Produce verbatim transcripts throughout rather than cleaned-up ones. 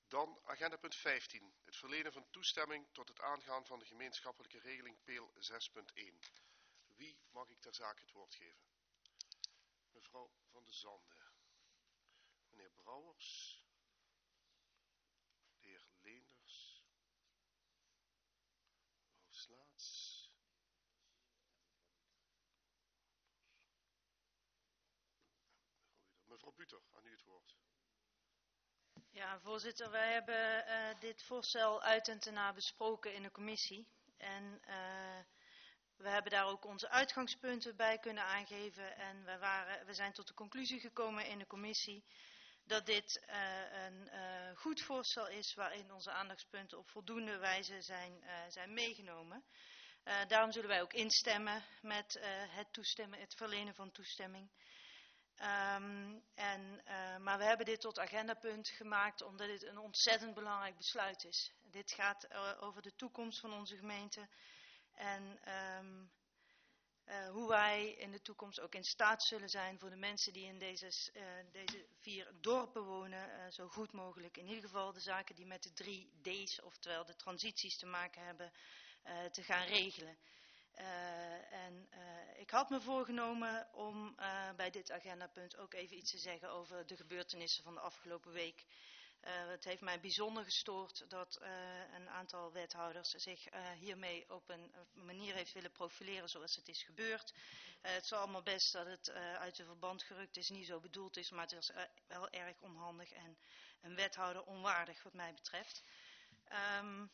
Dan agenda punt vijftien. Het verlenen van toestemming tot het aangaan van de gemeenschappelijke regeling P E E L zes punt één. Wie mag ik ter zake het woord geven? Mevrouw Van de Zande. Meneer Brouwers. De heer Leenders. Mevrouw Slaats. Mevrouw Buter, aan u het woord. Ja, voorzitter, wij hebben uh, dit voorstel uit en te na besproken in de commissie. En uh, we hebben daar ook onze uitgangspunten bij kunnen aangeven. En we, waren, we zijn tot de conclusie gekomen in de commissie dat dit uh, een uh, goed voorstel is waarin onze aandachtspunten op voldoende wijze zijn, uh, zijn meegenomen. Uh, daarom zullen wij ook instemmen met uh, het, toestemmen, het verlenen van toestemming. Um, en, uh, maar we hebben dit tot agendapunt gemaakt omdat dit een ontzettend belangrijk besluit is. Dit gaat uh, over de toekomst van onze gemeente en um, uh, hoe wij in de toekomst ook in staat zullen zijn voor de mensen die in deze, uh, deze vier dorpen wonen, uh, zo goed mogelijk in ieder geval de zaken die met de drie D's, oftewel de transities te maken hebben, uh, te gaan regelen. Uh, en uh, ik had me voorgenomen om uh, bij dit agendapunt ook even iets te zeggen over de gebeurtenissen van de afgelopen week. Uh, het heeft mij bijzonder gestoord dat uh, een aantal wethouders zich uh, hiermee op een manier heeft willen profileren zoals het is gebeurd. Uh, het is allemaal best dat het uh, uit de verband gerukt is, niet zo bedoeld is, maar het is uh, wel erg onhandig en een wethouder onwaardig wat mij betreft. Um,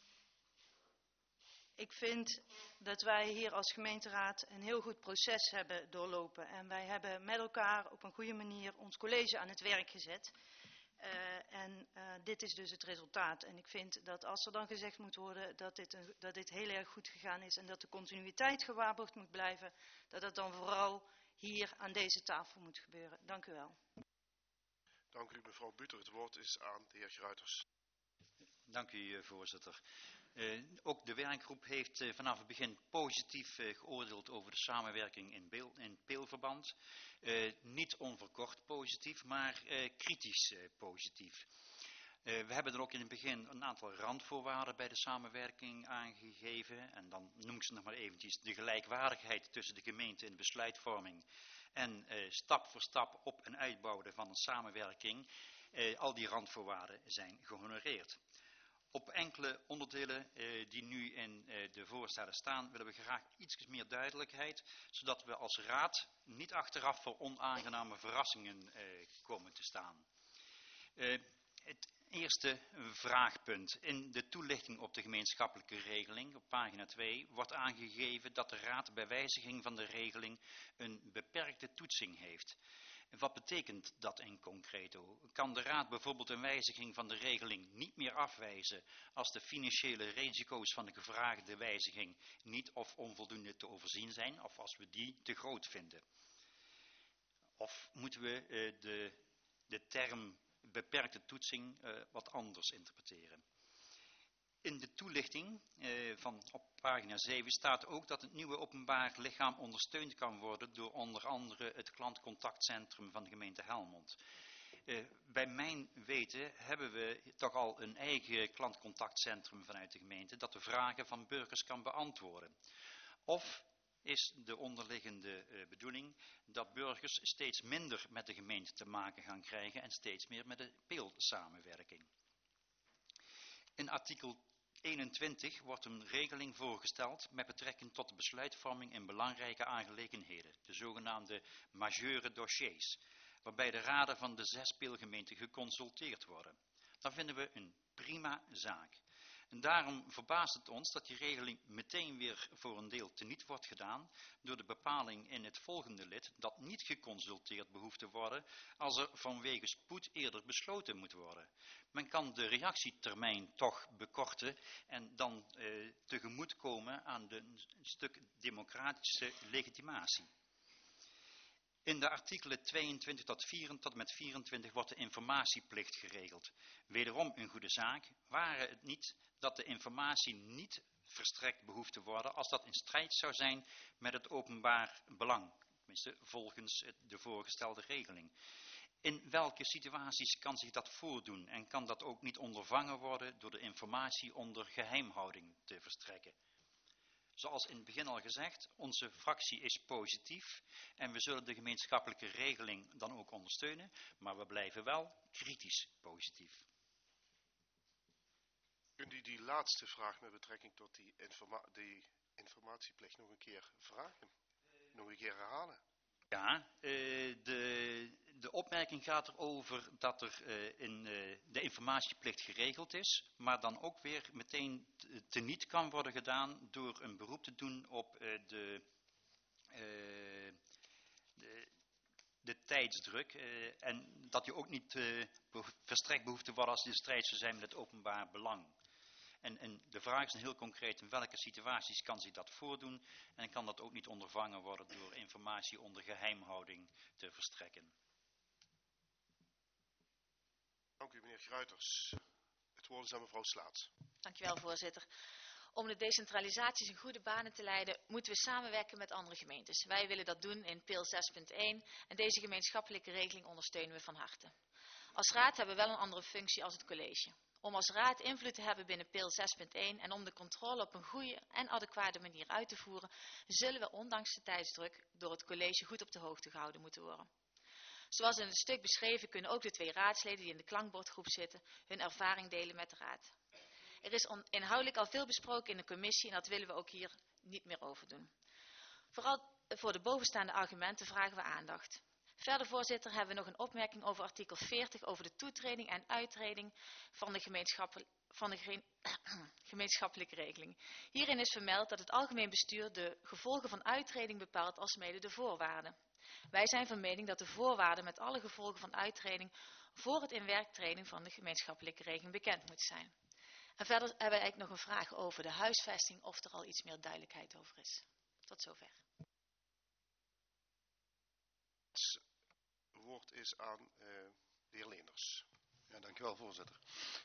Ik vind dat wij hier als gemeenteraad een heel goed proces hebben doorlopen. En wij hebben met elkaar op een goede manier ons college aan het werk gezet. Uh, en uh, dit is dus het resultaat. En ik vind dat als er dan gezegd moet worden dat dit, een, dat dit heel erg goed gegaan is en dat de continuïteit gewaarborgd moet blijven, dat dat dan vooral hier aan deze tafel moet gebeuren. Dank u wel. Dank u mevrouw Buter. Het woord is aan de heer Gruiters. Dank u, voorzitter. Uh, ook de werkgroep heeft uh, vanaf het begin positief uh, geoordeeld over de samenwerking in, Beel, in P E E L-verband. Uh, niet onverkort positief, maar uh, kritisch uh, positief. Uh, we hebben er ook in het begin een aantal randvoorwaarden bij de samenwerking aangegeven. En dan noem ik ze nog maar eventjes: de gelijkwaardigheid tussen de gemeente in de besluitvorming en uh, stap voor stap op- en uitbouwen van een samenwerking. Uh, al die randvoorwaarden zijn gehonoreerd. Op enkele onderdelen uh, die nu in uh, de voorstellen staan, willen we graag iets meer duidelijkheid, zodat we als raad niet achteraf voor onaangename verrassingen uh, komen te staan. Uh, het eerste vraagpunt. In de toelichting op de gemeenschappelijke regeling, op pagina twee, wordt aangegeven dat de raad bij wijziging van de regeling een beperkte toetsing heeft. Wat betekent dat in concreto? Kan de raad bijvoorbeeld een wijziging van de regeling niet meer afwijzen als de financiële risico's van de gevraagde wijziging niet of onvoldoende te overzien zijn, of als we die te groot vinden? Of moeten we uh, de, de term beperkte toetsing uh, wat anders interpreteren? In de toelichting uh, van op pagina zeven staat ook dat het nieuwe openbaar lichaam ondersteund kan worden door onder andere het klantcontactcentrum van de gemeente Helmond. Uh, bij mijn weten hebben we toch al een eigen klantcontactcentrum vanuit de gemeente dat de vragen van burgers kan beantwoorden. Of is de onderliggende uh, bedoeling dat burgers steeds minder met de gemeente te maken gaan krijgen en steeds meer met de P E E L-samenwerking. In artikel eenentwintig wordt een regeling voorgesteld met betrekking tot de besluitvorming in belangrijke aangelegenheden, de zogenaamde majeure dossiers, waarbij de raden van de zes speelgemeenten geconsulteerd worden. Dan vinden we een prima zaak. En daarom verbaast het ons dat die regeling meteen weer voor een deel teniet wordt gedaan door de bepaling in het volgende lid dat niet geconsulteerd behoeft te worden als er vanwege spoed eerder besloten moet worden. Men kan de reactietermijn toch bekorten en dan eh, tegemoetkomen aan de, een stuk democratische legitimatie. In de artikelen tweeëntwintig tot, vier, tot en met vierentwintig wordt de informatieplicht geregeld. Wederom een goede zaak, ware het niet dat de informatie niet verstrekt behoeft te worden als dat in strijd zou zijn met het openbaar belang, tenminste volgens de voorgestelde regeling. In welke situaties kan zich dat voordoen en kan dat ook niet ondervangen worden door de informatie onder geheimhouding te verstrekken? Zoals in het begin al gezegd, onze fractie is positief en we zullen de gemeenschappelijke regeling dan ook ondersteunen, maar we blijven wel kritisch positief. Kunt u die laatste vraag met betrekking tot die, informa die informatieplicht nog een keer vragen? Nog een keer herhalen? Ja, uh, de, de opmerking gaat erover dat er uh, in uh, de informatieplicht geregeld is, maar dan ook weer meteen teniet kan worden gedaan door een beroep te doen op uh, de, uh, de, de tijdsdruk. Uh, en dat je ook niet uh, verstrekt behoeft te worden als je in strijd zou zijn met het openbaar belang. En, en de vraag is dan heel concreet, in welke situaties kan zich dat voordoen en kan dat ook niet ondervangen worden door informatie onder geheimhouding te verstrekken. Dank u, meneer Gruiters. Het woord is aan mevrouw Slaats. Dankjewel, voorzitter. Om de decentralisaties in goede banen te leiden, moeten we samenwerken met andere gemeentes. Wij willen dat doen in P I L zes punt één en deze gemeenschappelijke regeling ondersteunen we van harte. Als raad hebben we wel een andere functie als het college. Om als raad invloed te hebben binnen P I L zes punt één en om de controle op een goede en adequate manier uit te voeren, zullen we ondanks de tijdsdruk door het college goed op de hoogte gehouden moeten worden. Zoals in het stuk beschreven kunnen ook de twee raadsleden die in de klankbordgroep zitten hun ervaring delen met de raad. Er is inhoudelijk al veel besproken in de commissie en dat willen we ook hier niet meer over doen. Vooral voor de bovenstaande argumenten vragen we aandacht. Verder, voorzitter, hebben we nog een opmerking over artikel veertig over de toetreding en uittreding van de, gemeenschappel van de gemeenschappelijke regeling. Hierin is vermeld dat het algemeen bestuur de gevolgen van uittreding bepaalt alsmede de voorwaarden. Wij zijn van mening dat de voorwaarden met alle gevolgen van uittreding voor het inwerktreden van de gemeenschappelijke regeling bekend moeten zijn. En verder hebben we eigenlijk nog een vraag over de huisvesting, of er al iets meer duidelijkheid over is. Tot zover. Het woord is aan uh, de heer Leenders. Ja, dank u wel, voorzitter.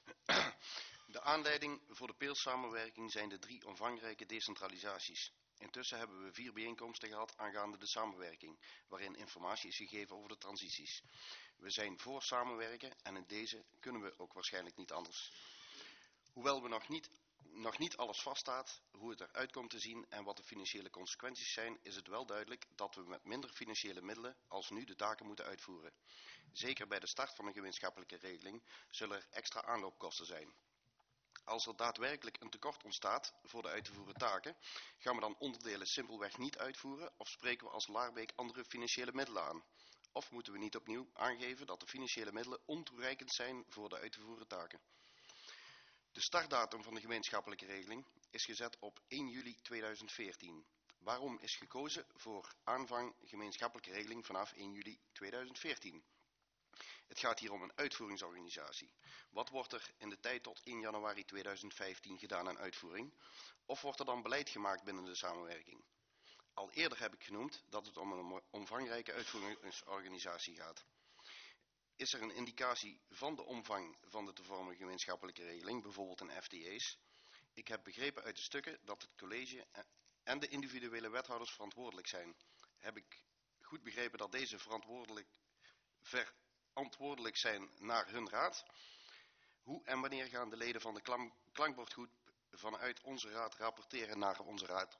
De aanleiding voor de P I L-samenwerking zijn de drie omvangrijke decentralisaties. Intussen hebben we vier bijeenkomsten gehad aangaande de samenwerking, waarin informatie is gegeven over de transities. We zijn voor samenwerken en in deze kunnen we ook waarschijnlijk niet anders. Hoewel we nog niet, nog niet alles vaststaat, hoe het eruit komt te zien en wat de financiële consequenties zijn, is het wel duidelijk dat we met minder financiële middelen als nu de taken moeten uitvoeren. Zeker bij de start van een gemeenschappelijke regeling zullen er extra aanloopkosten zijn. Als er daadwerkelijk een tekort ontstaat voor de uit te voeren taken, gaan we dan onderdelen simpelweg niet uitvoeren of spreken we als Laarbeek andere financiële middelen aan? Of moeten we niet opnieuw aangeven dat de financiële middelen ontoereikend zijn voor de uit te voeren taken? De startdatum van de gemeenschappelijke regeling is gezet op één juli tweeduizend veertien. Waarom is gekozen voor aanvang gemeenschappelijke regeling vanaf één juli tweeduizend veertien? Het gaat hier om een uitvoeringsorganisatie. Wat wordt er in de tijd tot één januari tweeduizend vijftien gedaan aan uitvoering? Of wordt er dan beleid gemaakt binnen de samenwerking? Al eerder heb ik genoemd dat het om een omvangrijke uitvoeringsorganisatie gaat. Is er een indicatie van de omvang van de te vormen gemeenschappelijke regeling, bijvoorbeeld in F T E's? Ik heb begrepen uit de stukken dat het college en de individuele wethouders verantwoordelijk zijn. Heb ik goed begrepen dat deze verantwoordelijk, verantwoordelijk zijn naar hun raad? Hoe en wanneer gaan de leden van de klank, klankbordgroep vanuit onze raad rapporteren naar onze raad?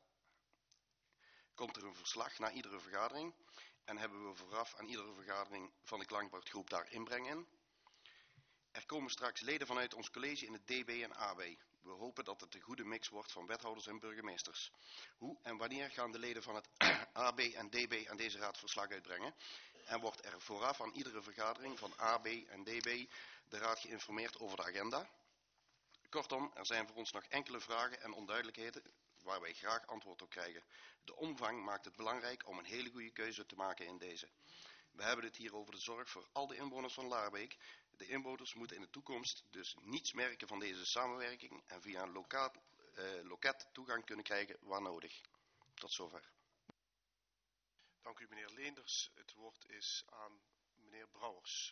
Komt er een verslag na iedere vergadering? En hebben we vooraf aan iedere vergadering van de klankbordgroep daar inbreng in? Er komen straks leden vanuit ons college in het D B en A B. We hopen dat het een goede mix wordt van wethouders en burgemeesters. Hoe en wanneer gaan de leden van het A B en D B aan deze raad verslag uitbrengen? En wordt er vooraf aan iedere vergadering van A B en D B de raad geïnformeerd over de agenda? Kortom, er zijn voor ons nog enkele vragen en onduidelijkheden waar wij graag antwoord op krijgen. De omvang maakt het belangrijk om een hele goede keuze te maken in deze. We hebben het hier over de zorg voor al de inwoners van Laarbeek. De inwoners moeten in de toekomst dus niets merken van deze samenwerking en via een lokaat, uh, loket toegang kunnen krijgen waar nodig. Tot zover. Dank u, meneer Leenders. Het woord is aan meneer Brouwers.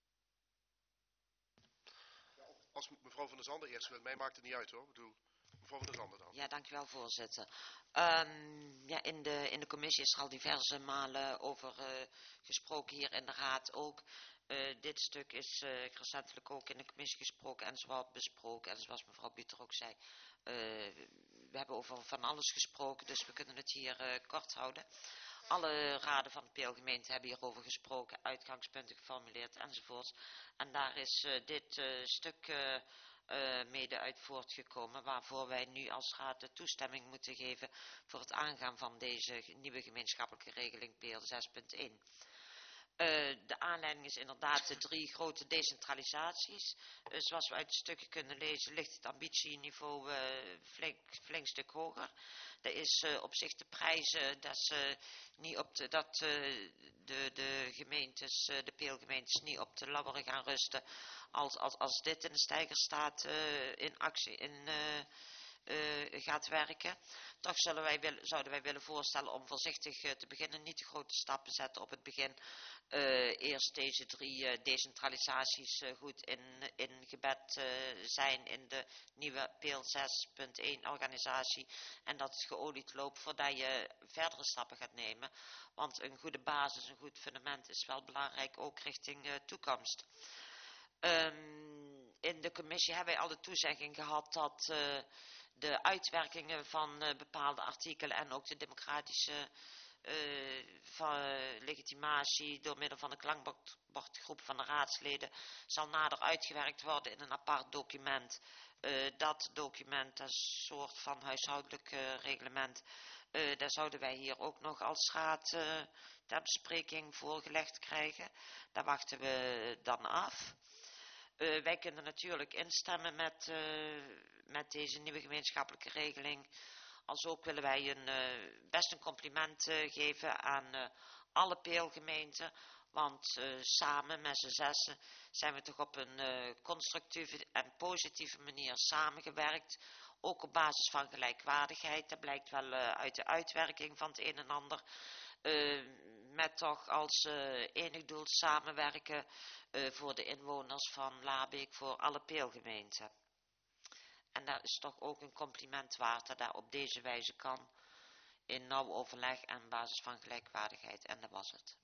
Als mevrouw van der Zanden eerst wil, mij maakt het niet uit hoor. Ik bedoel, Mevrouw van der Zanden dan. Ja, dank u wel, voorzitter. Um, ja, in, de, in de commissie is er al diverse malen over uh, gesproken, hier in de raad ook. Uh, dit stuk is uh, recentelijk ook in de commissie gesproken en zowel besproken. En zoals mevrouw Buter ook zei, uh, we hebben over van alles gesproken, dus we kunnen het hier uh, kort houden. Alle raden van de Peelgemeente hebben hierover gesproken, uitgangspunten geformuleerd enzovoorts. En daar is uh, dit uh, stuk uh, uh, mede uit voortgekomen, waarvoor wij nu als raad de toestemming moeten geven voor het aangaan van deze nieuwe gemeenschappelijke regeling P L zes punt één. Uh, de aanleiding is inderdaad de drie grote decentralisaties. Uh, zoals we uit de stukken kunnen lezen, ligt het ambitieniveau uh, flink, flink stuk hoger. Er is uh, op zich te prijzen dat, uh, niet op de, dat uh, de, de gemeentes, uh, de peelgemeentes niet op de labberen gaan rusten als, als, als dit in de steiger staat uh, in actie in, uh, uh, gaat werken. Toch zullen wij wil, zouden wij willen voorstellen om voorzichtig uh, te beginnen, niet te grote stappen zetten op het begin. Uh, eerst deze drie uh, decentralisaties uh, goed in, in gebed uh, zijn in de nieuwe P L zes punt één organisatie en dat het geolied loopt voordat je verdere stappen gaat nemen. Want een goede basis, een goed fundament is wel belangrijk ook richting uh, toekomst. Um, in de commissie hebben wij al de toezegging gehad dat uh, de uitwerkingen van uh, bepaalde artikelen en ook de democratische Uh, van uh, legitimatie door middel van de klankbordgroep van de raadsleden zal nader uitgewerkt worden in een apart document. Uh, dat document, dat is een soort van huishoudelijk uh, reglement, uh, daar zouden wij hier ook nog als raad uh, ter bespreking voorgelegd krijgen. Daar wachten we dan af. Uh, wij kunnen natuurlijk instemmen met, uh, met deze nieuwe gemeenschappelijke regeling. Als ook willen wij een, uh, best een compliment uh, geven aan uh, alle peelgemeenten. Want uh, samen met z'n zessen zijn we toch op een uh, constructieve en positieve manier samengewerkt. Ook op basis van gelijkwaardigheid. Dat blijkt wel uh, uit de uitwerking van het een en ander. Uh, met toch als uh, enig doel samenwerken uh, voor de inwoners van Labeek, voor alle peelgemeenten. En dat is toch ook een compliment waard dat dat op deze wijze kan. In nauw overleg en basis van gelijkwaardigheid. En dat was het.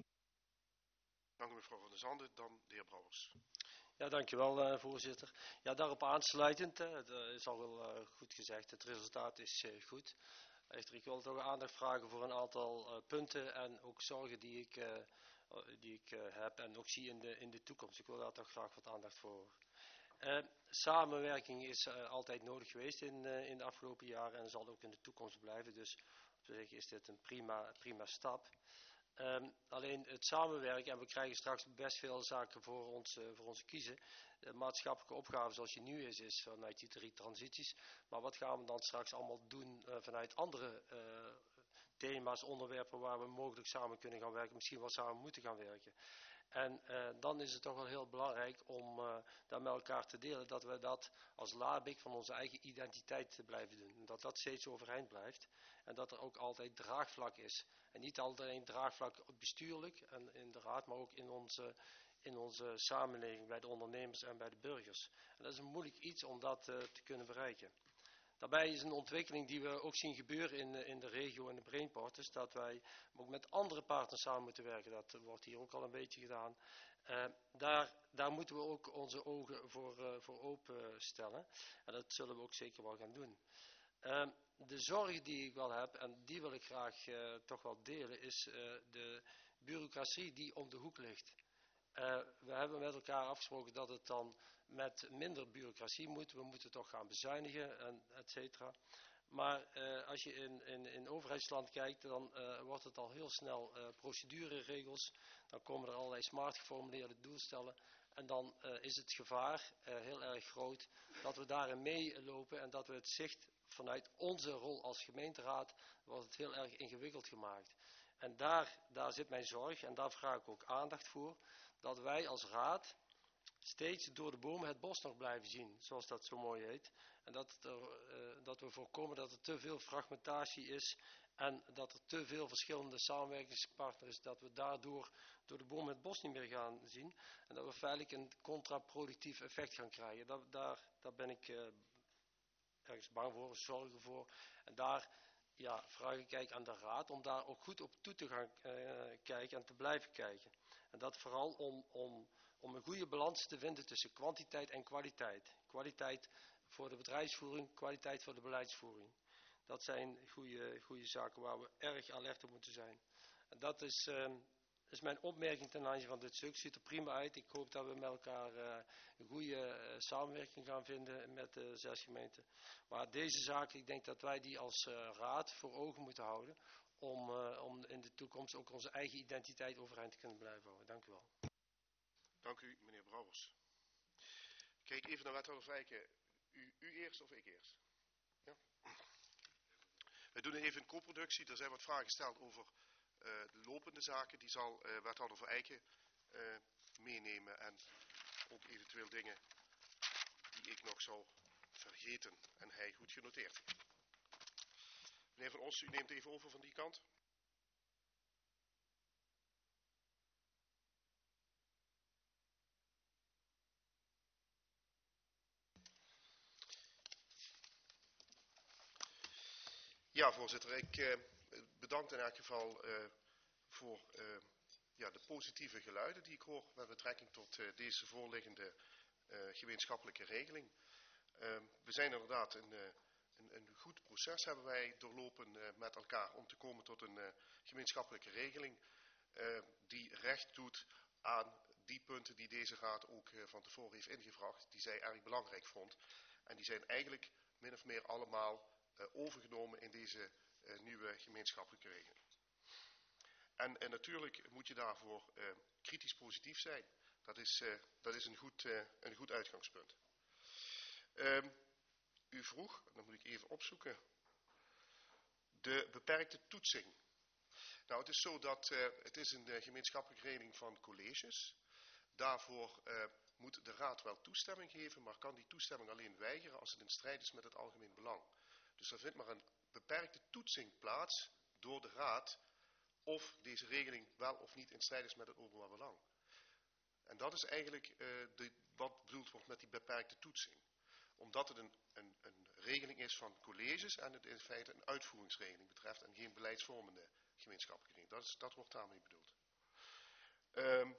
Dank u mevrouw van der Zanden. Dan de heer Brouwers. Ja, dankjewel uh, voorzitter. Ja, daarop aansluitend, uh, dat is al wel uh, goed gezegd, het resultaat is uh, goed. Echter, ik wil toch aandacht vragen voor een aantal uh, punten en ook zorgen die ik, uh, die ik uh, heb en ook zie in de, in de toekomst. Ik wil daar toch graag wat aandacht voor. Uh, samenwerking is uh, altijd nodig geweest in, uh, in de afgelopen jaren en zal ook in de toekomst blijven. Dus op zich is dit een prima, prima stap. Um, alleen het samenwerken, en we krijgen straks best veel zaken voor ons, uh, voor ons kiezen. De maatschappelijke opgave zoals die nu is, is vanuit die drie transities. Maar wat gaan we dan straks allemaal doen uh, vanuit andere uh, thema's, onderwerpen waar we mogelijk samen kunnen gaan werken. Misschien wel samen moeten gaan werken. En uh, dan is het toch wel heel belangrijk om uh, dat met elkaar te delen, dat we dat als Labeek van onze eigen identiteit te blijven doen. Dat dat steeds overeind blijft en dat er ook altijd draagvlak is. En niet alleen draagvlak bestuurlijk en in de raad, maar ook in onze, in onze samenleving, bij de ondernemers en bij de burgers. En dat is een moeilijk iets om dat uh, te kunnen bereiken. Daarbij is een ontwikkeling die we ook zien gebeuren in, in de regio en de Brainport, is dat wij ook met andere partners samen moeten werken. Dat wordt hier ook al een beetje gedaan. Uh, daar, daar moeten we ook onze ogen voor, uh, voor openstellen. En dat zullen we ook zeker wel gaan doen. Uh, de zorg die ik wel heb, en die wil ik graag uh, toch wel delen, is uh, de bureaucratie die om de hoek ligt. Uh, we hebben met elkaar afgesproken dat het dan met minder bureaucratie moet. We moeten toch gaan bezuinigen, en et cetera. Maar uh, als je in, in, in overheidsland kijkt, dan uh, wordt het al heel snel uh, procedureregels. Dan komen er allerlei smart geformuleerde doelstellen. En dan uh, is het gevaar uh, heel erg groot dat we daarin meelopen en dat we het zicht vanuit onze rol als gemeenteraad, wordt het heel erg ingewikkeld gemaakt. En daar, daar zit mijn zorg en daar vraag ik ook aandacht voor. Dat wij als raad steeds door de bomen het bos nog blijven zien, zoals dat zo mooi heet. En dat, er, uh, dat we voorkomen dat er te veel fragmentatie is en dat er te veel verschillende samenwerkingspartners is, dat we daardoor door de bomen het bos niet meer gaan zien. En dat we feitelijk een contraproductief effect gaan krijgen. Daar, daar, daar ben ik uh, ergens bang voor, zorgen ervoor. En daar ja, vraag ik kijk aan de raad om daar ook goed op toe te gaan uh, kijken en te blijven kijken. En dat vooral om, om, om een goede balans te vinden tussen kwantiteit en kwaliteit. Kwaliteit voor de bedrijfsvoering, kwaliteit voor de beleidsvoering. Dat zijn goede, goede zaken waar we erg alert op moeten zijn. En dat is, uh, is mijn opmerking ten aanzien van dit stuk. Ziet er prima uit. Ik hoop dat we met elkaar uh, een goede uh, samenwerking gaan vinden met de zes gemeenten. Maar deze zaak, ik denk dat wij die als uh, raad voor ogen moeten houden. Om, uh, om in de toekomst ook onze eigen identiteit overeind te kunnen blijven houden. Dank u wel. Dank u, meneer Brouwers. Kijk even naar wethouder Vijken. U, u eerst of ik eerst? Ja? We doen even een co-productie. Er zijn wat vragen gesteld over uh, de lopende zaken. Die zal uh, wethouder Van Eycken uh, meenemen. En ook eventueel dingen die ik nog zou vergeten. En hij goed genoteerd heeft. Meneer Van Os, u neemt even over van die kant. Ja, voorzitter. Ik uh, bedank in elk geval uh, voor uh, ja, de positieve geluiden die ik hoor met betrekking tot uh, deze voorliggende uh, gemeenschappelijke regeling. Uh, we zijn inderdaad een, uh, een, een goed proces hebben wij doorlopen uh, met elkaar om te komen tot een uh, gemeenschappelijke regeling uh, die recht doet aan die punten die deze raad ook uh, van tevoren heeft ingevraagd, die zij erg belangrijk vond. En die zijn eigenlijk min of meer allemaal Uh, overgenomen in deze uh, nieuwe gemeenschappelijke regeling. En, en natuurlijk moet je daarvoor uh, kritisch positief zijn. Dat is, uh, dat is een, goed, uh, een goed uitgangspunt. Uh, u vroeg, dan moet ik even opzoeken, de beperkte toetsing. Nou, het is zo dat uh, het is een uh, gemeenschappelijke regeling van colleges. Daarvoor uh, moet de raad wel toestemming geven, maar kan die toestemming alleen weigeren als het in strijd is met het algemeen belang. Dus er vindt maar een beperkte toetsing plaats door de raad of deze regeling wel of niet in strijd is met het openbaar belang. En dat is eigenlijk uh, de, wat bedoeld wordt met die beperkte toetsing. Omdat het een, een, een regeling is van colleges en het in feite een uitvoeringsregeling betreft en geen beleidsvormende gemeenschappelijke regeling. Dat, is, dat wordt daarmee bedoeld. Um,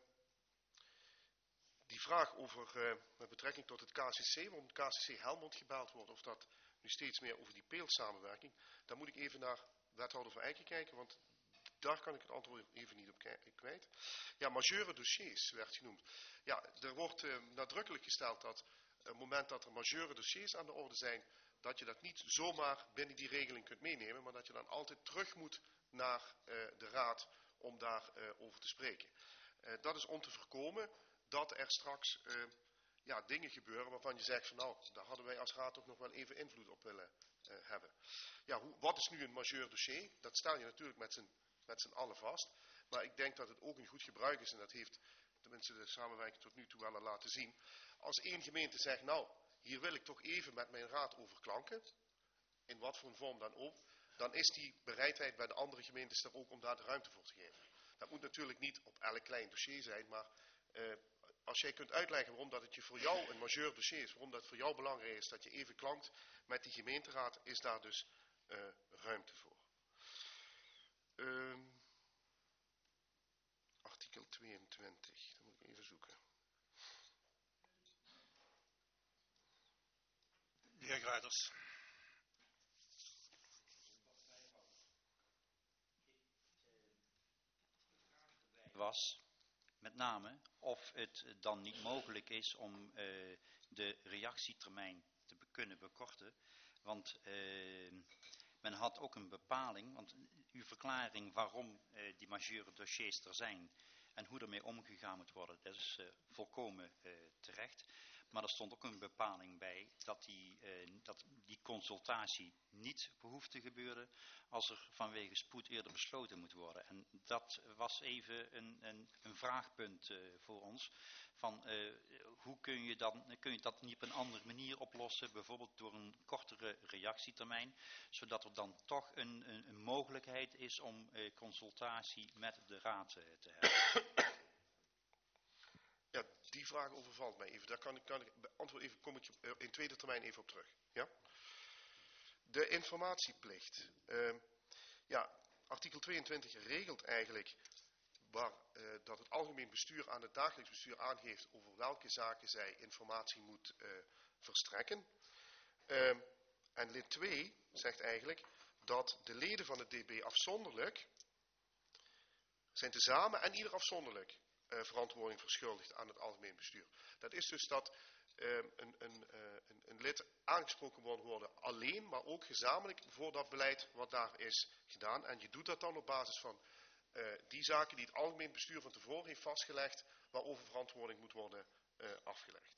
die vraag over, uh, met betrekking tot het K C C, waarom het K C C Helmond gebeld wordt, of dat nu steeds meer over die peelsamenwerking, daar moet ik even naar wethouder Van Eycken kijken, want daar kan ik het antwoord even niet op kwijt. Ja, majeure dossiers werd genoemd. Ja, er wordt uh, nadrukkelijk gesteld dat op het moment dat er majeure dossiers aan de orde zijn, dat je dat niet zomaar binnen die regeling kunt meenemen, maar dat je dan altijd terug moet naar uh, de raad om daarover uh, over te spreken. Uh, dat is om te voorkomen dat er straks uh, ja, dingen gebeuren waarvan je zegt van nou, daar hadden wij als raad ook nog wel even invloed op willen uh, hebben. Ja, hoe, wat is nu een majeur dossier? Dat stel je natuurlijk met z'n met z'n allen vast. Maar ik denk dat het ook een goed gebruik is, en dat heeft tenminste de samenwerking tot nu toe wel al laten zien. Als één gemeente zegt, nou, hier wil ik toch even met mijn raad over klanken, in wat voor een vorm dan ook, dan is die bereidheid bij de andere gemeentes er ook om daar de ruimte voor te geven. Dat moet natuurlijk niet op elk klein dossier zijn, maar uh, als jij kunt uitleggen waarom dat het je voor jou een majeur dossier is, waarom dat voor jou belangrijk is dat je even klankt met die gemeenteraad, is daar dus uh, ruimte voor. Uh, artikel tweeëntwintig, dat moet ik even zoeken. De heer Gruiters. Was met name of het dan niet mogelijk is om uh, de reactietermijn te be kunnen bekorten. Want uh, men had ook een bepaling, want uw verklaring waarom uh, die majeure dossiers er zijn en hoe ermee omgegaan moet worden, dat is uh, volkomen uh, terecht. Maar er stond ook een bepaling bij dat die, uh, dat die consultatie niet behoeft te gebeuren als er vanwege spoed eerder besloten moet worden. En dat was even een, een, een vraagpunt uh, voor ons. Van uh, hoe kun je, dan, kun je dat niet op een andere manier oplossen, bijvoorbeeld door een kortere reactietermijn, zodat er dan toch een, een, een mogelijkheid is om uh, consultatie met de raad uh, te hebben. Ja, die vraag overvalt mij even. Daar kan ik, kan ik antwoord even, kom ik in tweede termijn even op terug. Ja? De informatieplicht. Uh, ja, artikel tweeëntwintig regelt eigenlijk waar, uh, dat het algemeen bestuur aan het dagelijks bestuur aangeeft over welke zaken zij informatie moet uh, verstrekken. Uh, en lid twee zegt eigenlijk dat de leden van het D B afzonderlijk zijn tezamen en ieder afzonderlijk uh, verantwoording verschuldigd aan het algemeen bestuur. Dat is dus dat uh, een, een, uh, een, een lid aangesproken wordt worden alleen, maar ook gezamenlijk voor dat beleid wat daar is gedaan. En je doet dat dan op basis van uh, die zaken die het algemeen bestuur van tevoren heeft vastgelegd, waarover verantwoording moet worden uh, afgelegd.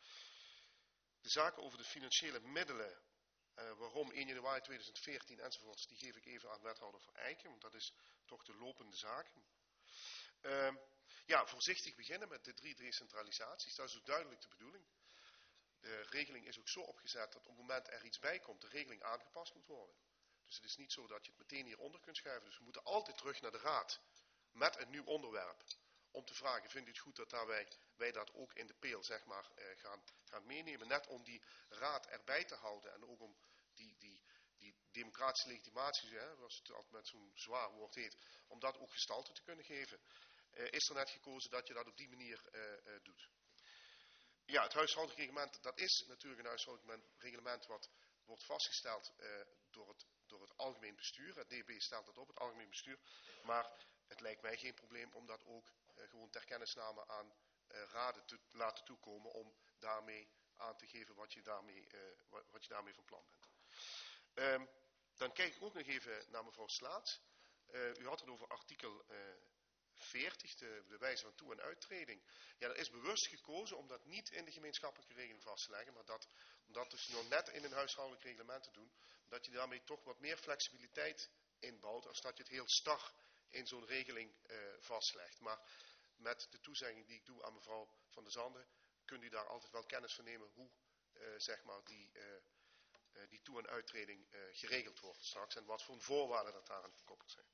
De zaken over de financiële middelen, uh, waarom één januari tweeduizend veertien enzovoorts, die geef ik even aan wethouder Van Eiken, want dat is toch de lopende zaak. Uh, ja, voorzichtig beginnen met de drie decentralisaties, dat is ook duidelijk de bedoeling. De regeling is ook zo opgezet dat op het moment er iets bij komt, de regeling aangepast moet worden. Dus het is niet zo dat je het meteen hieronder kunt schuiven. Dus we moeten altijd terug naar de raad met een nieuw onderwerp. Om te vragen, vindt u het goed dat daarbij, wij dat ook in de peel zeg maar, eh, gaan, gaan meenemen. Net om die raad erbij te houden en ook om die, die, die democratische legitimatie, hè, zoals het altijd met zo'n zwaar woord heet, om dat ook gestalte te kunnen geven. Uh, is er net gekozen dat je dat op die manier uh, uh, doet. Ja, het huishoudelijk reglement, dat is natuurlijk een huishoudelijk reglement wat wordt vastgesteld uh, door, het, door het algemeen bestuur. Het D B stelt dat op, het algemeen bestuur. Maar het lijkt mij geen probleem om dat ook uh, gewoon ter kennisname aan uh, raden te laten toekomen om daarmee aan te geven wat je daarmee, uh, wat, wat je daarmee van plan bent. Um, dan kijk ik ook nog even naar mevrouw Slaats. Uh, u had het over artikel uh, veertig, de, de wijze van toe- en uittreding. Ja, er is bewust gekozen om dat niet in de gemeenschappelijke regeling vast te leggen, maar dat, om dat dus nog net in een huishoudelijk reglement te doen, dat je daarmee toch wat meer flexibiliteit inbouwt, als dat je het heel star in zo'n regeling uh, vastlegt. Maar met de toezegging die ik doe aan mevrouw Van der Zanden, kunt u daar altijd wel kennis van nemen hoe uh, zeg maar die, uh, uh, die toe- en uittreding uh, geregeld wordt straks en wat voor voorwaarden dat daaraan gekoppeld zijn.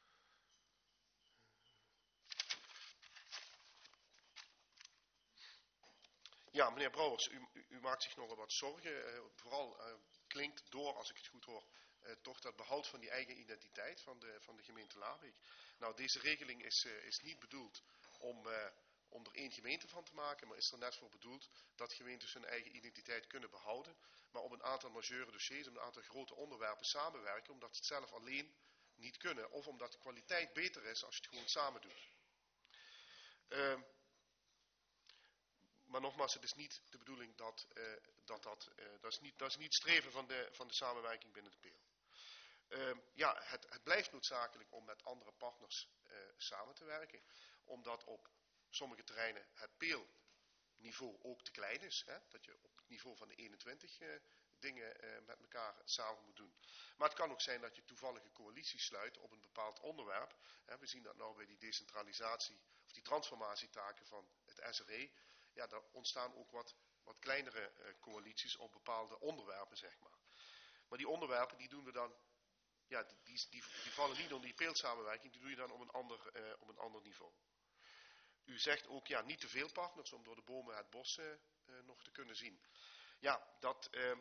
Ja, meneer Brouwers, u, u, u maakt zich nogal wat zorgen. Uh, vooral uh, klinkt door, als ik het goed hoor, uh, toch dat behoud van die eigen identiteit van de, van de gemeente Laarbeek. Nou, deze regeling is, uh, is niet bedoeld om, uh, om er één gemeente van te maken, maar is er net voor bedoeld dat gemeentes hun eigen identiteit kunnen behouden, maar op een aantal majeure dossiers, op een aantal grote onderwerpen samenwerken, omdat ze het zelf alleen niet kunnen, of omdat de kwaliteit beter is als je het gewoon samen doet. Uh, Maar nogmaals, het is niet de bedoeling dat uh, dat, dat, uh, dat, is niet, dat is niet streven van de, van de samenwerking binnen de peel. Uh, ja, het, het blijft noodzakelijk om met andere partners uh, samen te werken. Omdat op sommige terreinen het peelniveau ook te klein is. Hè? Dat je op het niveau van de eenentwintig uh, dingen uh, met elkaar samen moet doen. Maar het kan ook zijn dat je toevallige coalities sluit op een bepaald onderwerp. Hè? We zien dat nou bij die decentralisatie of die transformatietaken van het S R E. Ja, daar ontstaan ook wat, wat kleinere uh, coalities op bepaalde onderwerpen, zeg maar. Maar die onderwerpen, die doen we dan, ja, die, die, die, die vallen niet onder die peelsamenwerking, die doe je dan op een ander, uh, op een ander niveau. U zegt ook, ja, niet te veel partners om door de bomen het bos uh, uh, nog te kunnen zien. Ja, dat, uh,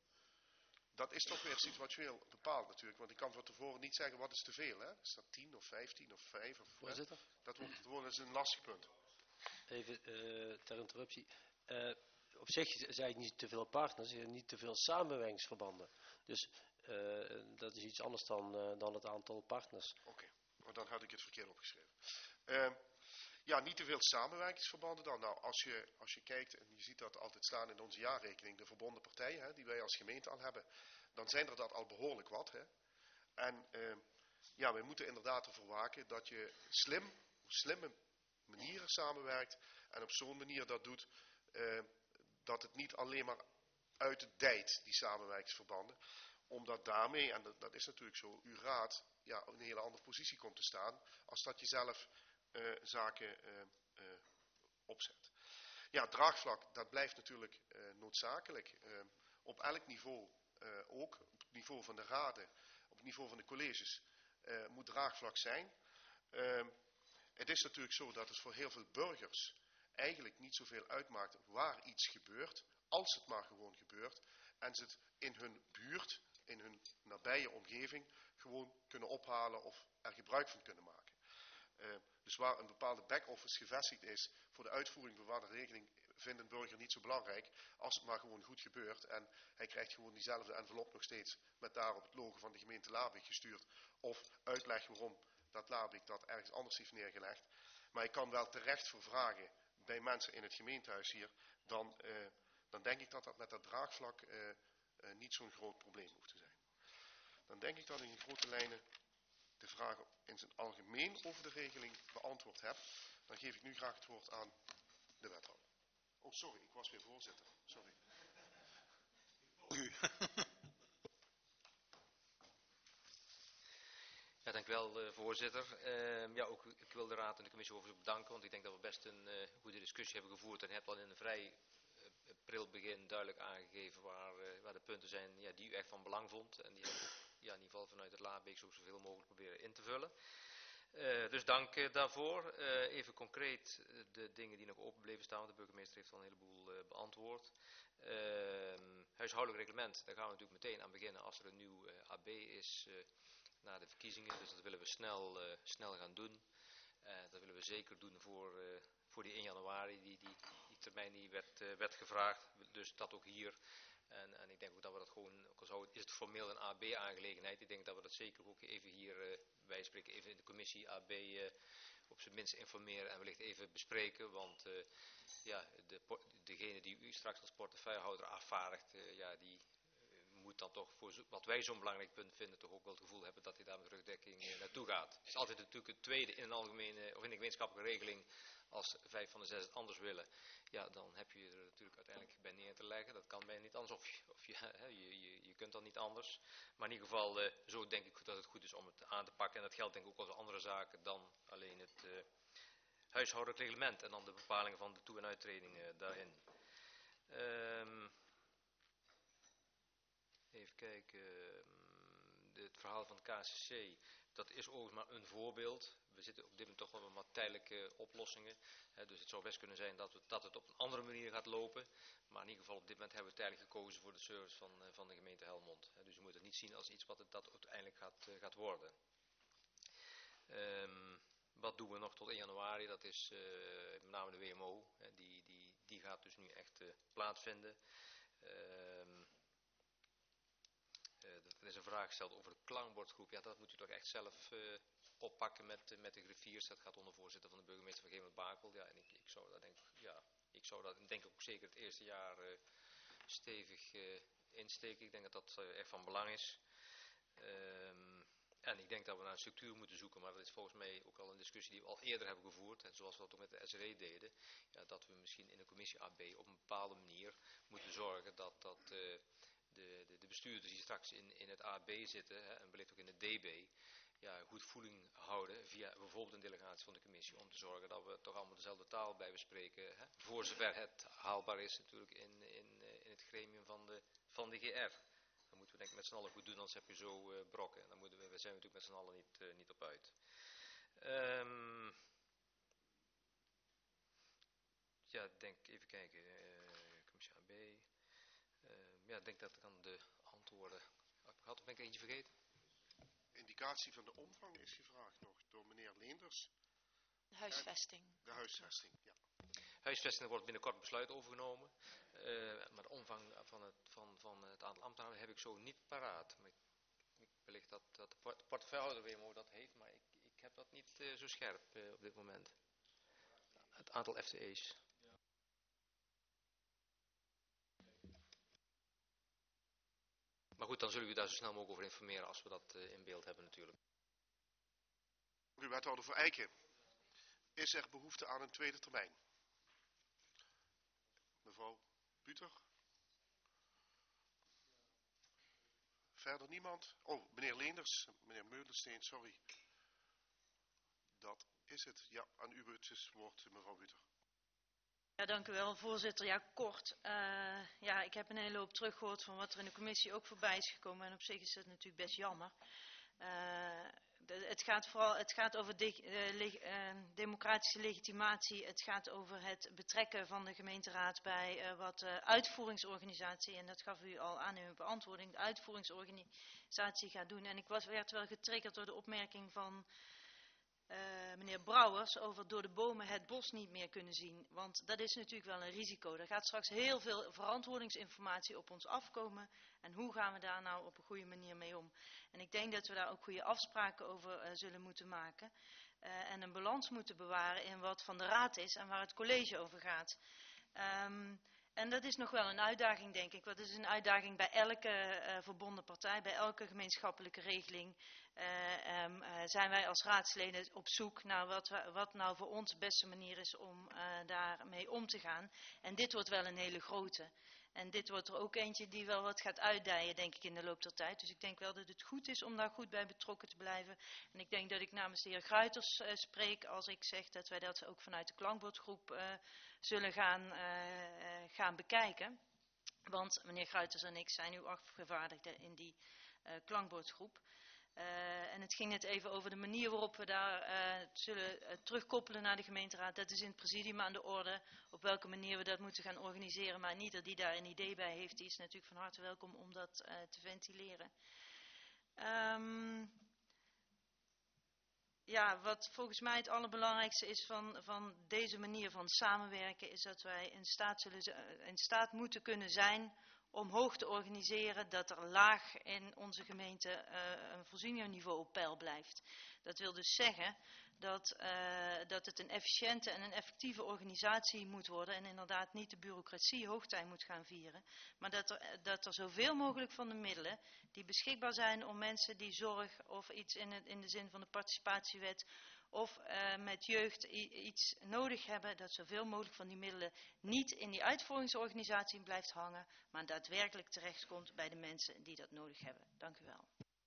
dat is toch weer situationeel bepaald natuurlijk, want ik kan van tevoren niet zeggen wat is te veel, hè? Is dat tien of vijftien of vijf? Of, Voorzitter? Hè? Dat wordt, wordt is een lastig punt. Even uh, ter interruptie. Uh, op zich zei ik niet te veel partners, niet te veel samenwerkingsverbanden. Dus uh, dat is iets anders dan, uh, dan het aantal partners. Oké, okay. Maar dan had ik het verkeerd opgeschreven. Uh, ja, niet te veel samenwerkingsverbanden dan. Nou, als je, als je kijkt, en je ziet dat altijd staan in onze jaarrekening, de verbonden partijen, hè, die wij als gemeente al hebben, dan zijn er dat al behoorlijk wat. Hè. En uh, ja, wij moeten inderdaad ervoor waken dat je slim, op slimme manieren samenwerkt en op zo'n manier dat doet, uh, dat het niet alleen maar uit het dijt, die samenwerkingsverbanden, omdat daarmee, en dat, dat is natuurlijk zo, uw raad ja, op een hele andere positie komt te staan, als dat je zelf uh, zaken uh, uh, opzet. Ja, draagvlak, dat blijft natuurlijk uh, noodzakelijk. Uh, op elk niveau uh, ook, op het niveau van de raden, op het niveau van de colleges, uh, moet draagvlak zijn. Uh, het is natuurlijk zo dat het voor heel veel burgers eigenlijk niet zoveel uitmaakt waar iets gebeurt, als het maar gewoon gebeurt, en ze het in hun buurt in hun nabije omgeving gewoon kunnen ophalen of er gebruik van kunnen maken. Uh, dus waar een bepaalde back-office gevestigd is voor de uitvoering van waarderegeling, vindt een burger niet zo belangrijk als het maar gewoon goed gebeurt en hij krijgt gewoon diezelfde envelop nog steeds met daarop het logo van de gemeente Laarbeek gestuurd of uitleg waarom dat Laarbeek dat ergens anders heeft neergelegd. Maar ik kan wel terecht voor vragen bij mensen in het gemeentehuis hier, dan, uh, dan denk ik dat dat met dat draagvlak uh, uh, niet zo'n groot probleem hoeft te zijn. Dan denk ik dat ik in grote lijnen de vragen in zijn algemeen over de regeling beantwoord heb. Dan geef ik nu graag het woord aan de wethouder. Oh, sorry, ik was weer voorzitter. Sorry. U. Ja, dank u wel, uh, voorzitter. Uh, ja, ook, ik wil de raad en de commissie overigens bedanken, want ik denk dat we best een uh, goede discussie hebben gevoerd. En je hebt al in een vrij uh, pril begin duidelijk aangegeven waar, uh, waar de punten zijn ja, die u echt van belang vond. En die hebben ook ja, in ieder geval vanuit het Laarbeek zo zoveel mogelijk proberen in te vullen. Uh, dus dank uh, daarvoor. Uh, even concreet uh, de dingen die nog open bleven staan, want de burgemeester heeft al een heleboel uh, beantwoord. Uh, huishoudelijk reglement, daar gaan we natuurlijk meteen aan beginnen als er een nieuw uh, A B is uh, na de verkiezingen. Dus dat willen we snel, uh, snel gaan doen. Uh, dat willen we zeker doen voor, uh, voor die eerste januari, die, die, die termijn die werd, uh, werd gevraagd. Dus dat ook hier. En, en ik denk ook dat we dat gewoon, ook al zou, is het formeel een A B-aangelegenheid, ik denk dat we dat zeker ook even hier, uh, wij spreken even in de commissie A B, uh, op zijn minst informeren en wellicht even bespreken. Want uh, ja, de, degene die u straks als portefeuillehouder afvaardigt, uh, ja, die uh, moet dan toch, voor zo, wat wij zo'n belangrijk punt vinden, toch ook wel het gevoel hebben dat hij daar met rugdekking uh, naartoe gaat. Het is altijd natuurlijk het tweede in een algemene, of in de gemeenschappelijke regeling. Als vijf van de zes het anders willen, ja, dan heb je er natuurlijk uiteindelijk bij neer te leggen. Dat kan bijna niet anders, of je, of je, hè, je, je, je kunt dat niet anders. Maar in ieder geval, uh, zo denk ik dat het goed is om het aan te pakken. En dat geldt denk ik ook als andere zaken dan alleen het uh, huishoudelijk reglement. En dan de bepalingen van de toe- en uittredingen daarin. Um, even kijken. Het verhaal van het K C C, dat is overigens maar een voorbeeld. We zitten op dit moment toch wel met wat tijdelijke oplossingen. He, dus het zou best kunnen zijn dat, we, dat het op een andere manier gaat lopen. Maar in ieder geval op dit moment hebben we tijdelijk gekozen voor de service van, van de gemeente Helmond. He, dus je moet het niet zien als iets wat het dat uiteindelijk gaat, uh, gaat worden. Um, wat doen we nog tot één januari? Dat is uh, met name de W M O. He, die, die, die gaat dus nu echt uh, plaatsvinden. Um, Uh, er is een vraag gesteld over de klankbordgroep. Ja, dat moet u toch echt zelf uh, oppakken met, uh, met de griffiers. Dat gaat onder voorzitter van de burgemeester van Gemert-Bakel. Ja, en ik, ik zou dat denk ja, ik zou dat denk ik ook zeker het eerste jaar uh, stevig uh, insteken. Ik denk dat dat uh, echt van belang is. Um, en ik denk dat we naar een structuur moeten zoeken, maar dat is volgens mij ook al een discussie die we al eerder hebben gevoerd. En zoals we dat ook met de S R E deden. Ja, dat we misschien in de commissie A B op een bepaalde manier moeten zorgen dat dat... Uh, De, de, de bestuurders die straks in, in het A B zitten, hè, en wellicht ook in het D B, ja, goed voeling houden via bijvoorbeeld een delegatie van de commissie, om te zorgen dat we toch allemaal dezelfde taal blijven spreken, hè, voor zover het haalbaar is natuurlijk in, in, in het gremium van de, van de G R. Dat moeten we denk ik met z'n allen goed doen, anders heb je zo uh, brokken. En daar moeten we, we zijn we natuurlijk met z'n allen niet, uh, niet op uit. Um, ja, ik denk, even kijken, uh, commissie A B... Uh, ja, ik denk dat ik dan de antwoorden heb gehad. Of ben ik er eentje vergeten? Indicatie van de omvang is gevraagd nog door meneer Leenders. De huisvesting. En de huisvesting, ja. Huisvesting, er wordt binnenkort besluit overgenomen. Uh, maar de omvang van het, van, van het aantal ambtenaren heb ik zo niet paraat. Maar ik, ik wellicht dat, dat de port portefeuillehouder W M O dat heeft, maar ik, ik heb dat niet uh, zo scherp uh, op dit moment. Het aantal F T E's. Maar goed, dan zullen we daar zo snel mogelijk over informeren als we dat uh, in beeld hebben natuurlijk. U wethouder voor Eiken. Is er behoefte aan een tweede termijn? Mevrouw Buter? Verder niemand? Oh, meneer Leenders, meneer Meulensteen, sorry. Dat is het. Ja, aan u het woord, mevrouw Buter. Ja, dank u wel, voorzitter. Ja, kort. Uh, ja, ik heb een hele hoop teruggehoord van wat er in de commissie ook voorbij is gekomen. En op zich is dat natuurlijk best jammer. Uh, de, het gaat vooral het gaat over de, uh, leg, uh, democratische legitimatie. Het gaat over het betrekken van de gemeenteraad bij uh, wat uh, uitvoeringsorganisatie, en dat gaf u al aan in uw beantwoording, de uitvoeringsorganisatie gaat doen. En ik was, werd wel getriggerd door de opmerking van Uh, meneer Brouwers over door de bomen het bos niet meer kunnen zien. Want dat is natuurlijk wel een risico. Er gaat straks heel veel verantwoordingsinformatie op ons afkomen. En hoe gaan we daar nou op een goede manier mee om? En ik denk dat we daar ook goede afspraken over uh, zullen moeten maken. Uh, en een balans moeten bewaren in wat van de raad is en waar het college over gaat. Um, En dat is nog wel een uitdaging, denk ik. Dat is een uitdaging bij elke uh, verbonden partij, bij elke gemeenschappelijke regeling. Uh, um, uh, zijn wij als raadsleden op zoek naar wat, we, wat nou voor ons de beste manier is om uh, daarmee om te gaan. En dit wordt wel een hele grote. En dit wordt er ook eentje die wel wat gaat uitdijen, denk ik, in de loop der tijd. Dus ik denk wel dat het goed is om daar goed bij betrokken te blijven. En ik denk dat ik namens de heer Gruiters uh, spreek als ik zeg dat wij dat ook vanuit de klankbordgroep uh, zullen gaan, uh, uh, gaan bekijken. Want meneer Gruiters en ik zijn uw afgevaardigden in die uh, klankbordgroep. Uh, en het ging net even over de manier waarop we daar uh, zullen uh, terugkoppelen naar de gemeenteraad. Dat is in het presidium aan de orde, op welke manier we dat moeten gaan organiseren. Maar ieder die daar een idee bij heeft, die is natuurlijk van harte welkom om dat uh, te ventileren. Um, ja, wat volgens mij het allerbelangrijkste is van, van deze manier van samenwerken, is dat wij in staat, zullen, in staat moeten kunnen zijn om hoog te organiseren, dat er laag in onze gemeente uh, een voorzieningenniveau op peil blijft. Dat wil dus zeggen dat, uh, dat het een efficiënte en een effectieve organisatie moet worden en inderdaad niet de bureaucratie hoogtij moet gaan vieren, maar dat er, dat er zoveel mogelijk van de middelen die beschikbaar zijn om mensen die zorg of iets in, het, in de zin van de participatiewet of uh, met jeugd iets nodig hebben, dat zoveel mogelijk van die middelen niet in die uitvoeringsorganisatie blijft hangen, maar daadwerkelijk terechtkomt bij de mensen die dat nodig hebben. Dank u wel.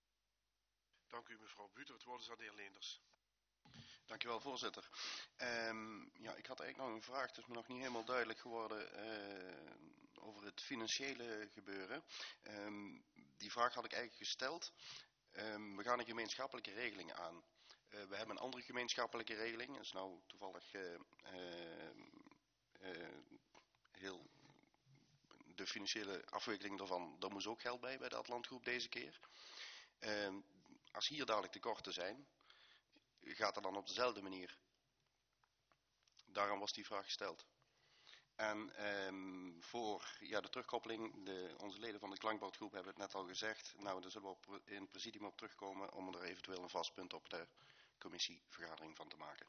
Dank u mevrouw Buter. Het woord is aan de heer Leenders. Dank u wel, voorzitter. Um, ja, ik had eigenlijk nog een vraag, het is me nog niet helemaal duidelijk geworden uh, over het financiële gebeuren. Um, die vraag had ik eigenlijk gesteld. Um, we gaan een gemeenschappelijke regeling aan. Uh, we hebben een andere gemeenschappelijke regeling. Dat is nou toevallig uh, uh, uh, heel de financiële afwikkeling daarvan. Daar moest ook geld bij bij de Atlantgroep deze keer. Uh, als hier dadelijk tekorten zijn, gaat er dan op dezelfde manier? Daarom was die vraag gesteld. En um, voor ja, de terugkoppeling, de, onze leden van de klankbordgroep hebben het net al gezegd. Nou, daar zullen we op, in het presidium op terugkomen om er eventueel een vast punt op de commissievergadering van te maken.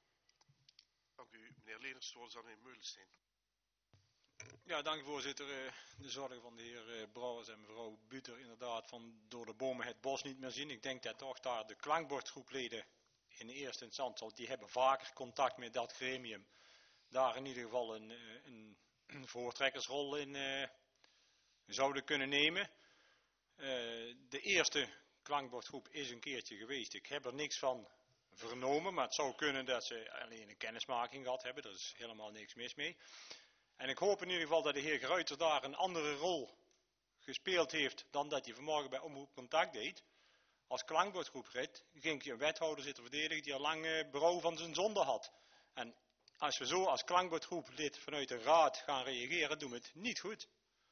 Dank u, meneer Leenders. Het woord is aan de heer Meulensteen. Ja, dank u, voorzitter. De zorgen van de heer Brouwers en mevrouw Buter inderdaad van door de bomen het bos niet meer zien. Ik denk dat toch daar de klankbordgroepleden in de eerste instantie, die hebben vaker contact met dat gremium, daar in ieder geval een, een, een voortrekkersrol in uh, zouden kunnen nemen. Uh, de eerste klankbordgroep is een keertje geweest. Ik heb er niks van vernomen, maar het zou kunnen dat ze alleen een kennismaking gehad hebben. Daar is helemaal niks mis mee. En ik hoop in ieder geval dat de heer Gruiters daar een andere rol gespeeld heeft dan dat hij vanmorgen bij Omroep Contact deed. Als klankbordgroeplid ging hij een wethouder zitten verdedigen die al lang uh, berouw van zijn zonde had. En als we zo als klankbordgroeplid vanuit de raad gaan reageren, doen we het niet goed.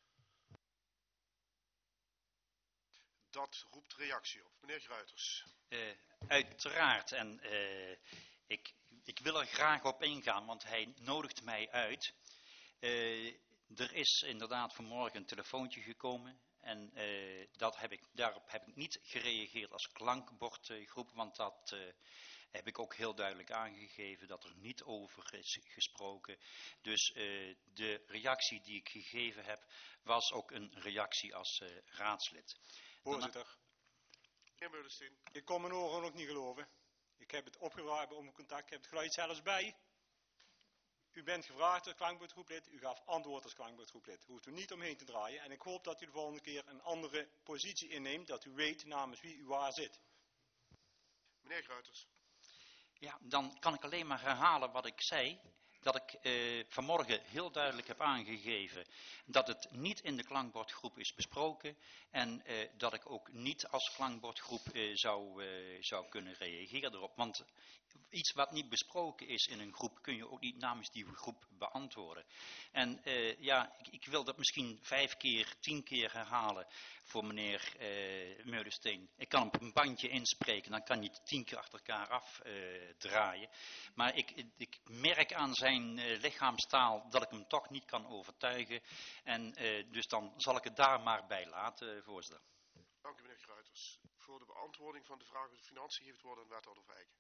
Dat roept reactie op. Meneer Gruiters. Uh, uiteraard. En uh, ik, ik wil er graag op ingaan, want hij nodigt mij uit. Uh, er is inderdaad vanmorgen een telefoontje gekomen. En uh, dat heb ik, daarop heb ik niet gereageerd als klankbordgroep, want dat uh, heb ik ook heel duidelijk aangegeven dat er niet over is gesproken. Dus uh, de reactie die ik gegeven heb was ook een reactie als uh, raadslid. Voorzitter, Meneer Meulensteen. Ik kon mijn oren ook niet geloven. Ik heb het opgevraagd bij Omroep Contact, ik heb het geluid zelfs bij. U bent gevraagd als klankbordgroeplid, u gaf antwoord als klankbordgroeplid. U hoeft er niet omheen te draaien. En ik hoop dat u de volgende keer een andere positie inneemt, dat u weet namens wie u waar zit. Meneer Gruiters. Ja, dan kan ik alleen maar herhalen wat ik zei. dat ik eh, vanmorgen heel duidelijk heb aangegeven dat het niet in de klankbordgroep is besproken en eh, dat ik ook niet als klankbordgroep eh, zou, eh, zou kunnen reageren erop. Want iets wat niet besproken is in een groep kun je ook niet namens die groep beantwoorden. En eh, ja, ik, ik wil dat misschien vijf keer, tien keer herhalen voor meneer eh, Meulensteen. Ik kan op een bandje inspreken, dan kan hij het tien keer achter elkaar afdraaien. Uh, maar ik, ik merk aan zijn uh, lichaamstaal dat ik hem toch niet kan overtuigen. En uh, dus dan zal ik het daar maar bij laten, uh, voorzitter. Dank u, meneer Gruiters. Voor de beantwoording van de vraag over de financiën heeft het woord aan wethouder Verheijen.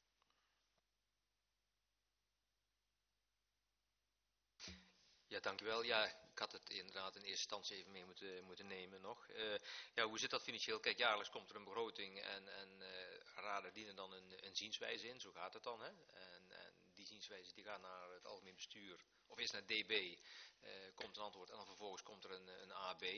Ja, dank u wel. Ja, ik had het inderdaad in eerste instantie even mee moeten, moeten nemen nog. Uh, ja, hoe zit dat financieel? Kijk, jaarlijks komt er een begroting en, en uh, raden dienen dan een, een zienswijze in. Zo gaat het dan. Hè? En, en die zienswijze die gaat naar het algemeen bestuur, of eerst naar D B, uh, komt een antwoord en dan vervolgens komt er een, een A B.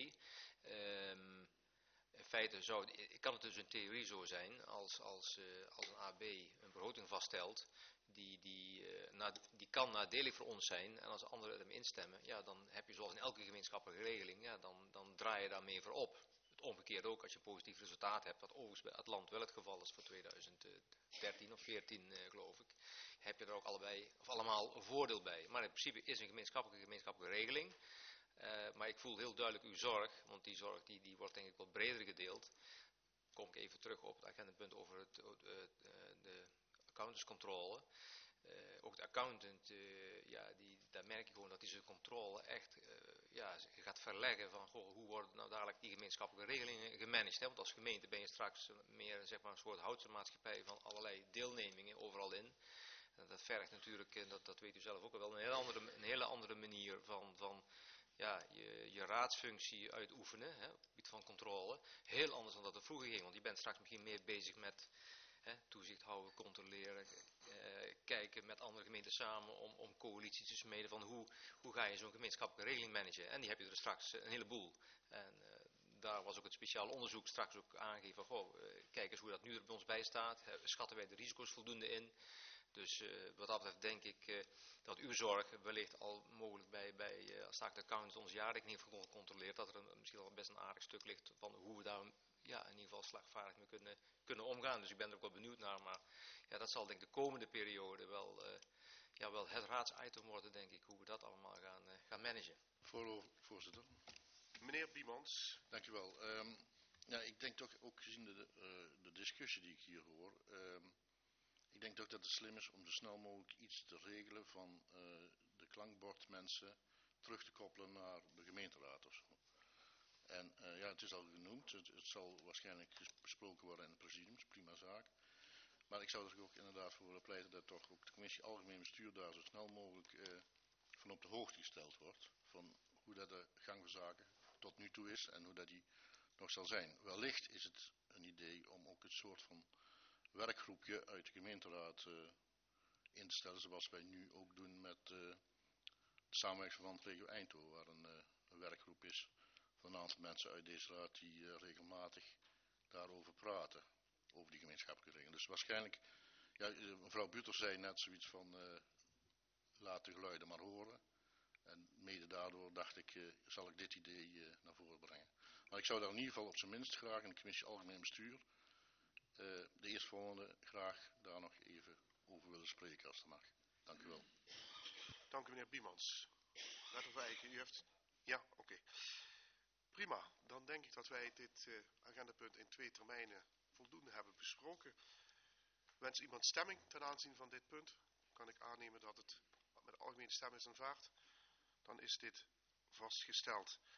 Um, In feite zou, kan het dus in theorie zo zijn, als, als, uh, als een A B een begroting vaststelt, die, die, uh, na, die kan nadelig voor ons zijn, en als anderen hem instemmen, ja, dan heb je zoals in elke gemeenschappelijke regeling, ja, dan, dan draai je daarmee voor op. Het omgekeerd ook, als je een positief resultaat hebt, wat overigens bij het land wel het geval is voor tweeduizend dertien of veertien uh, geloof ik, heb je er ook allebei, of allemaal een voordeel bij. Maar in principe is een gemeenschappelijke gemeenschappelijke regeling. Uh, maar ik voel heel duidelijk uw zorg, want die zorg die, die wordt denk ik wat breder gedeeld. Kom ik even terug op het agendapunt over het, uh, de accountantscontrole. Uh, ook de accountant, uh, ja, die, daar merk je gewoon dat hij zijn controle echt uh, ja, gaat verleggen van goh, hoe worden nou dadelijk die gemeenschappelijke regelingen gemanaged. Hè? Want als gemeente ben je straks meer zeg maar, een soort houtse maatschappij van allerlei deelnemingen overal in. En dat vergt natuurlijk, en dat, dat weet u zelf ook wel, een hele andere, een hele andere manier van... van ja, je, je raadsfunctie uitoefenen, hè, op het gebied van controle, heel anders dan dat het vroeger ging, want je bent straks misschien meer bezig met hè, toezicht houden, controleren, eh, kijken met andere gemeenten samen om, om coalities te smeden van hoe, hoe ga je zo'n gemeenschappelijke regeling managen, en die heb je er straks een heleboel. En uh, daar was ook het speciaal onderzoek straks ook aangegeven van, goh, uh, kijk eens hoe dat nu er bij ons bij staat, hè, schatten wij de risico's voldoende in. Dus uh, wat dat betreft denk ik uh, dat uw zorg wellicht al mogelijk bij, bij uh, als taak de accountant onze jaarrekening heeft gecontroleerd, dat er een, misschien wel best een aardig stuk ligt van hoe we daar ja, in ieder geval slagvaardig mee kunnen, kunnen omgaan. Dus ik ben er ook wel benieuwd naar, maar ja, dat zal denk ik de komende periode wel, uh, ja, wel het raadsitem worden, denk ik, hoe we dat allemaal gaan, uh, gaan managen. Voor, voorzitter. Meneer Biemans. Dank u wel. Um, ja, ik denk toch ook gezien de, uh, de discussie die ik hier hoor, um, ik denk ook dat het slim is om zo snel mogelijk iets te regelen van uh, de klankbordmensen terug te koppelen naar de gemeenteraad of zo. En uh, ja, het is al genoemd, het, het zal waarschijnlijk besproken worden in het presidium, is prima zaak. Maar ik zou er ook inderdaad voor willen pleiten dat toch ook de commissie Algemeen Bestuur daar zo snel mogelijk uh, van op de hoogte gesteld wordt. Van hoe dat de gang van zaken tot nu toe is en hoe dat die nog zal zijn. Wellicht is het een idee om ook een soort van werkgroepje uit de gemeenteraad uh, in te stellen, zoals wij nu ook doen met uh, de samenwerkingsverband regio Eindhoven, waar een, uh, een werkgroep is van een aantal mensen uit deze raad die uh, regelmatig daarover praten, over die gemeenschappelijke regeling. Dus waarschijnlijk, ja, mevrouw Buters zei net zoiets van uh, laat de geluiden maar horen. En mede daardoor dacht ik, uh, zal ik dit idee uh, naar voren brengen. Maar ik zou daar in ieder geval op zijn minst graag in de commissie Algemeen Bestuur Uh, de eerstvolgende graag daar nog even over willen spreken als dat mag. Dank u wel. Dank u meneer Biemans. Wethouder Verheijen, u heeft... Ja, oké. Okay. Prima, dan denk ik dat wij dit uh, agendapunt in twee termijnen voldoende hebben besproken. Wens iemand stemming ten aanzien van dit punt? Kan ik aannemen dat het met algemene stem is aanvaard? Dan is dit vastgesteld.